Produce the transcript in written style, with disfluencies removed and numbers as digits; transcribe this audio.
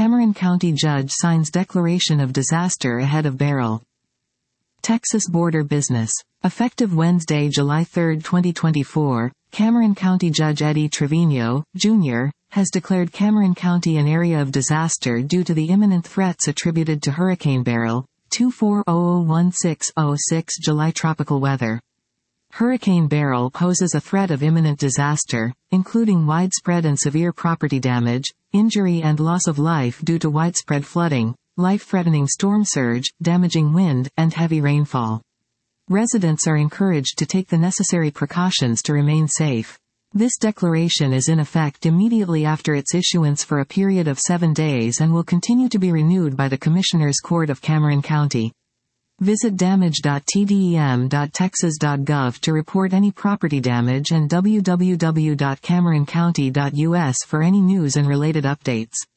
Cameron County judge signs declaration of disaster ahead of Beryl. Texas border business. Effective Wednesday, July 3, 2024, Cameron County Judge Eddie Trevino, Jr., has declared Cameron County an area of disaster due to the imminent threats attributed to Hurricane Beryl, 24001606 July tropical weather. Hurricane Beryl poses a threat of imminent disaster, including widespread and severe property damage, injury and loss of life due to widespread flooding, life-threatening storm surge, damaging wind, and heavy rainfall. Residents are encouraged to take the necessary precautions to remain safe. This declaration is in effect immediately after its issuance for a period of 7 days and will continue to be renewed by the Commissioners Court of Cameron County. Visit damage.tdem.texas.gov to report any property damage and www.cameroncounty.us for any news and related updates.